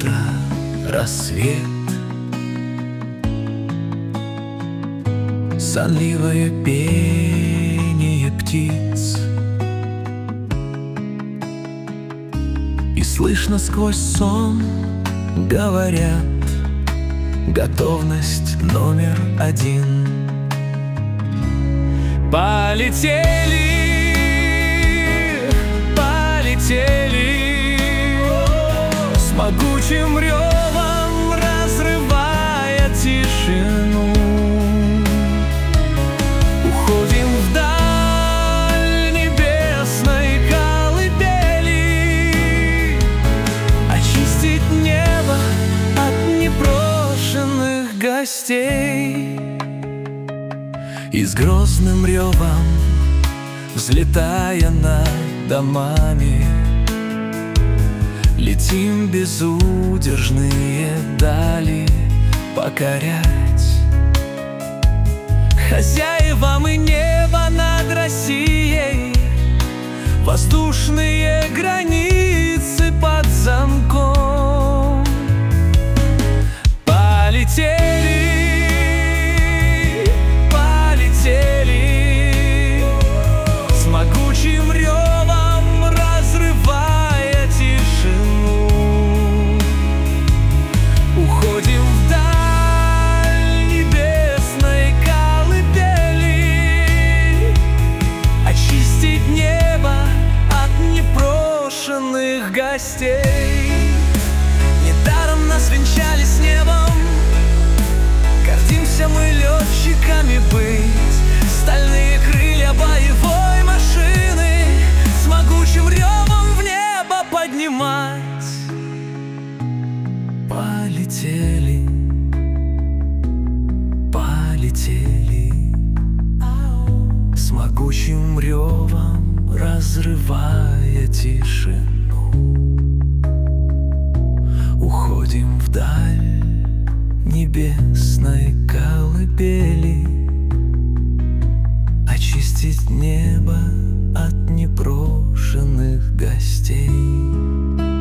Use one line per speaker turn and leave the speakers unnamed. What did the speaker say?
утро, рассвет, сонливое пение птиц, и слышно сквозь сон говорят: готовность номер один. Полетели, полетели, с могучим ревом разрывая тишину. Уходим вдаль небесной колыбели, очистить небо от непрошенных гостей. И с грозным ревом, взлетая над домами, летим безудержные дали покорять. Хозяевам и небо над Россией, воздушные границы под замком. Полетели, полетели, с могучим ревом разрывая тишину. Уходим вдаль небесной колыбели, очистить небо от непрошенных гостей. Недаром нас венчали с небом, гордимся мы летчиками быть. Стальные крылья боевой машины с могучим ревом в небо поднимать. Полетели, полетели, с могучим ревом разрывая тишину. Уходим вдаль небесной колыбели, очистить небо от непрошенных гостей.